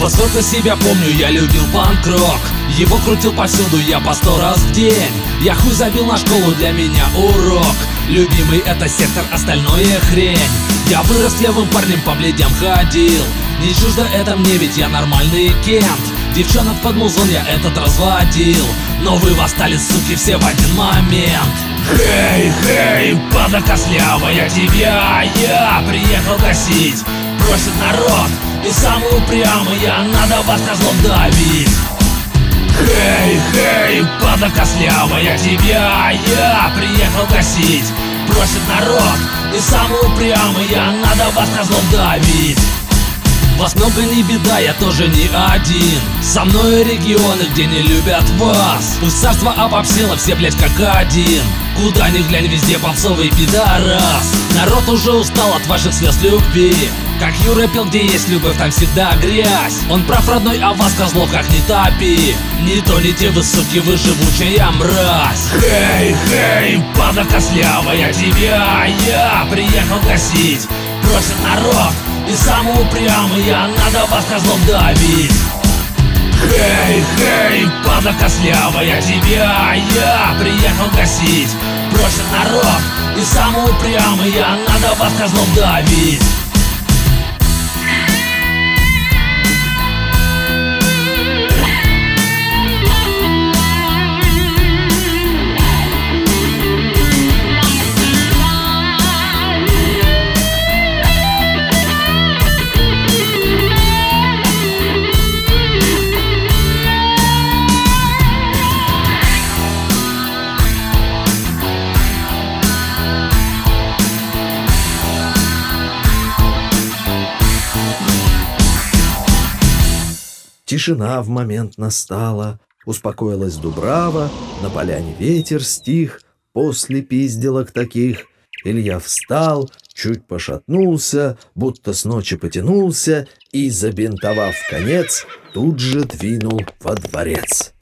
Вот сколько себя помню, я любил панк-рок. Его крутил повсюду я по 100 раз в день. Я хуй забил на школу, для меня урок. Любимый это сектор, остальное хрень. Я вырос левым парнем, по бледям ходил. Не чуждо это мне, ведь я нормальный кент. Девчонок под музон я этот разводил. Но вы восстали, суки, все в один момент. Хей, хей, падла костлявая, тебя я приехал гасить. Просит народ, и самый упрямый я, надо вас козлом давить. Хей, хей, падла костлявая, тебя я приехал гасить. Просит народ, и самый упрямый я, надо вас козлом давить. Вас много не беда, я тоже не один. Со мной регионы, где не любят вас. Пусть царство обобщило, все, блять, как один. Куда ни глянь, везде попсовый пидорас. Народ уже устал от ваших слез любви. Как Юра пел, где есть любовь, там всегда грязь. Он прав, родной, а вас, козлов, как не топи. Не тоните вы, суки, вы живучая мразь. Хей, хей, падла костлявая, тебя я приехал гасить. Просит народ, и самый упрямый я, надо вас козлом давить. Хей, хей, падла костлявая, тебя я приехал гасить. Просит народ, и самый упрямый я, надо вас козлом давить. Тишина в момент настала, успокоилась дубрава, на поляне ветер стих. После пизделок таких Илья встал, чуть пошатнулся, будто с ночи потянулся и, забинтовав конец, тут же двинул во дворец.